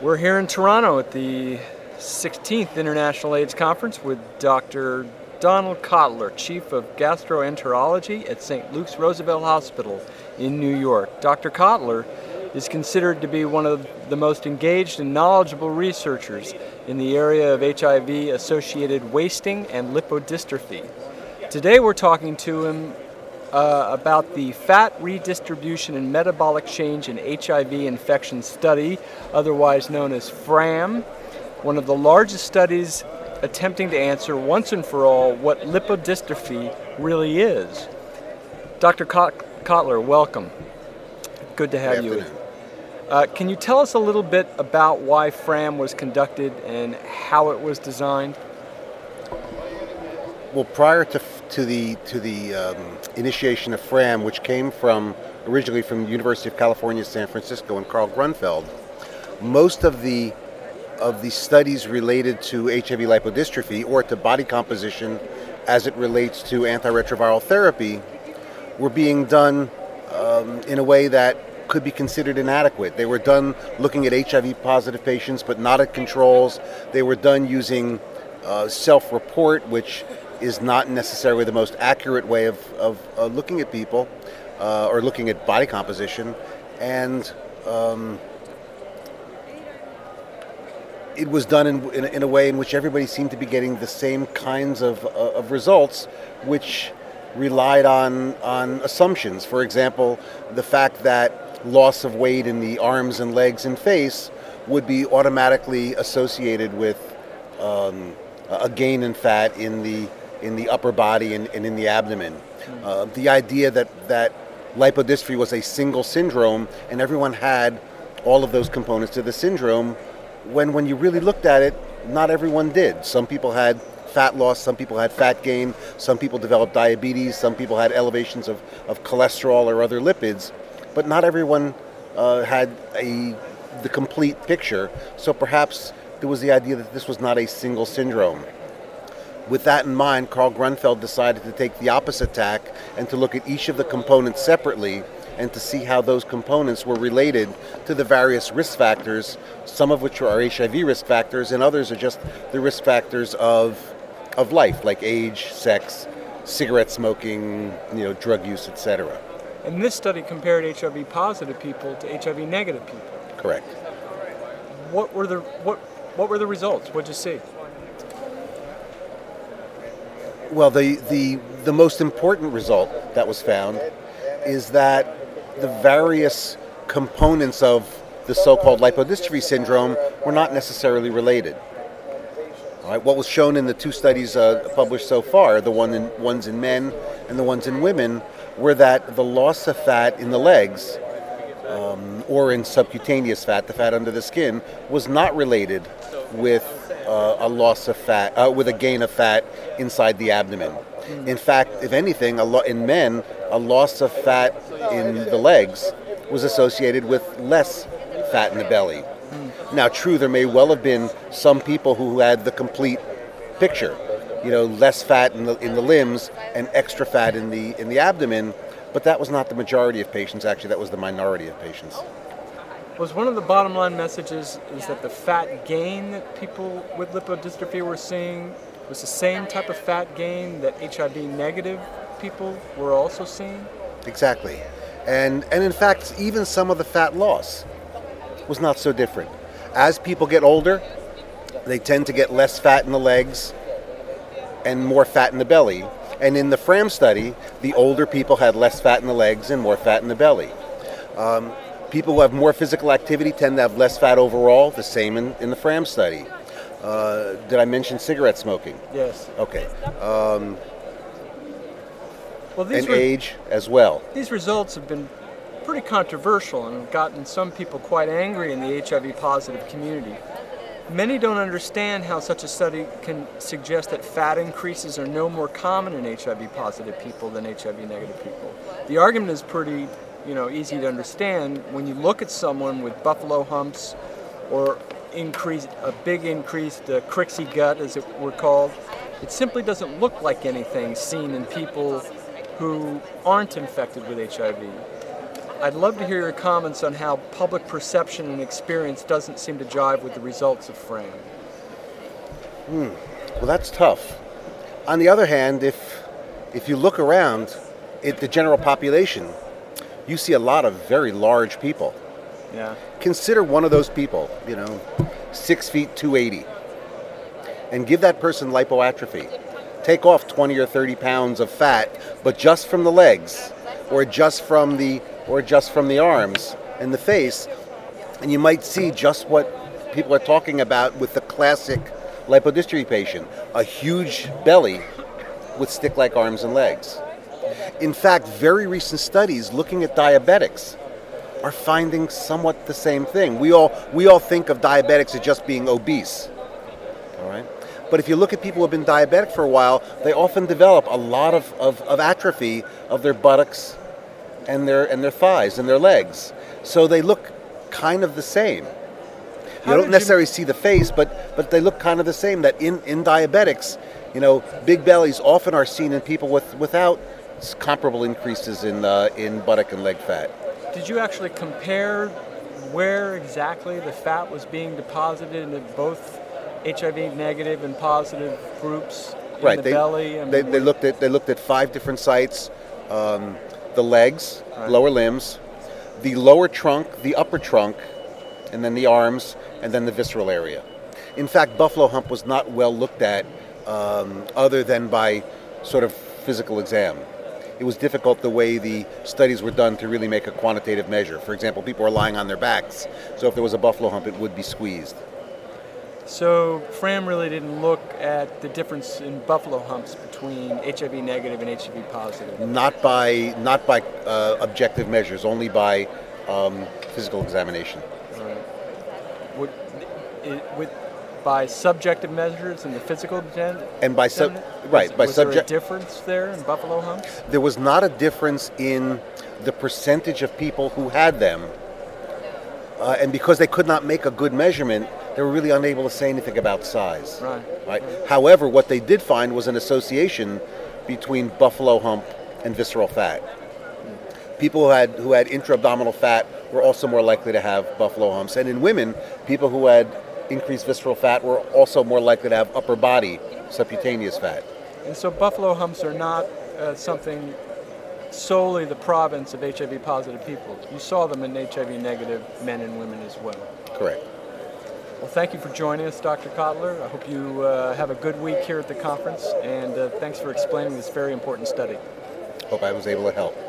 We're here in Toronto at the 16th International AIDS Conference with Dr. Donald Kotler, Chief of Gastroenterology at St. Luke's Roosevelt Hospital in New York. Dr. Kotler is considered to be one of the most engaged and knowledgeable researchers in the area of HIV-associated wasting and lipodystrophy. Today we're talking to him about the Fat Redistribution and Metabolic Change in HIV Infection Study, otherwise known as FRAM, one of the largest studies attempting to answer once and for all what lipodystrophy really is. Dr. Kotler, welcome. Good to have you. Can you tell us a little bit about why FRAM was conducted and how it was designed? Well, prior to the initiation of FRAM, which came originally from the University of California, San Francisco, and Carl Grunfeld, most of the studies related to HIV lipodystrophy or to body composition as it relates to antiretroviral therapy were being done in a way that could be considered inadequate. They were done looking at HIV-positive patients, but not at controls. They were done using self-report, which is not necessarily the most accurate way of looking at people or looking at body composition. And it was done in a way in which everybody seemed to be getting the same kinds of results, which relied on assumptions. For example, the fact that loss of weight in the arms and legs and face would be automatically associated with a gain in fat in the upper body and in the abdomen. The idea that lipodystrophy was a single syndrome and everyone had all of those components to the syndrome, when you really looked at it, not everyone did. Some people had fat loss, some people had fat gain, some people developed diabetes, some people had elevations of cholesterol or other lipids, but not everyone had the complete picture. So perhaps there was the idea that this was not a single syndrome. With that in mind, Carl Grunfeld decided to take the opposite tack and to look at each of the components separately and to see how those components were related to the various risk factors, some of which are HIV risk factors and others are just the risk factors of life, like age, sex, cigarette smoking, drug use, etc. And this study compared HIV positive people to HIV negative people. Correct. What were the results? What did you see? Well, the most important result that was found is that the various components of the so-called lipodystrophy syndrome were not necessarily related. All right, what was shown in the two studies published so far, the ones in men and the ones in women, were that the loss of fat in the legs or in subcutaneous fat, the fat under the skin, was not related with a loss of fat, with a gain of fat inside the abdomen. In fact, if anything, in men, a loss of fat in the legs was associated with less fat in the belly. Now, true, there may well have been some people who had the complete picture, less fat in the limbs and extra fat in the abdomen, but that was not the majority of patients. Actually, that was the minority of patients. Was one of the bottom line messages is that the fat gain that people with lipodystrophy were seeing was the same type of fat gain that HIV negative people were also seeing? Exactly. And in fact, even some of the fat loss was not so different. As people get older, they tend to get less fat in the legs and more fat in the belly. And in the FRAM study, the older people had less fat in the legs and more fat in the belly. People who have more physical activity tend to have less fat overall, the same in the FRAM study. Did I mention cigarette smoking? Yes. Okay. Well, and age as well. These results have been pretty controversial and have gotten some people quite angry in the HIV-positive community. Many don't understand how such a study can suggest that fat increases are no more common in HIV-positive people than HIV-negative people. The argument is pretty, easy to understand. When you look at someone with buffalo humps or a big increased Crixie gut, as it were called, it simply doesn't look like anything seen in people who aren't infected with HIV. I'd love to hear your comments on how public perception and experience doesn't seem to jive with the results of FRAME. Well, that's tough. On the other hand, if you look around at the general population, you see a lot of very large people. Yeah. Consider one of those people, 6 feet 280, and give that person lipoatrophy. Take off 20 or 30 pounds of fat, but just from the legs, or just from the arms and the face, and you might see just what people are talking about with the classic lipodystrophy patient, a huge belly with stick-like arms and legs. In fact, very recent studies looking at diabetics are finding somewhat the same thing. We all think of diabetics as just being obese, all right? But if you look at people who have been diabetic for a while, they often develop a lot of atrophy of their buttocks and their thighs and their legs. So they look kind of the same. You don't necessarily see the face, but they look kind of the same. That in diabetics, big bellies often are seen in people without comparable increases in buttock and leg fat. Did you actually compare where exactly the fat was being deposited into both HIV negative and positive groups in the belly? They looked at 5 different sites: the legs, right, lower limbs, the lower trunk, the upper trunk, and then the arms, and then the visceral area. In fact, buffalo hump was not well looked at other than by sort of physical exam. It was difficult the way the studies were done to really make a quantitative measure. For example, people were lying on their backs, so if there was a buffalo hump, it would be squeezed. So FRAME really didn't look at the difference in buffalo humps between HIV negative and HIV positive? Not by objective measures, only by physical examination. By subjective measures in the physical exam? And by Was there a difference there in buffalo humps? There was not a difference in the percentage of people who had them, and because they could not make a good measurement, they were really unable to say anything about size. Right. However, what they did find was an association between buffalo hump and visceral fat. People who had intra-abdominal fat were also more likely to have buffalo humps, and in women, people who had increased visceral fat were also more likely to have upper body subcutaneous fat. And so buffalo humps are not something solely the province of HIV positive people. You saw them in HIV negative men and women as well. Correct. Well, thank you for joining us, Dr. Kotler. I hope you have a good week here at the conference, and thanks for explaining this very important study. Hope I was able to help.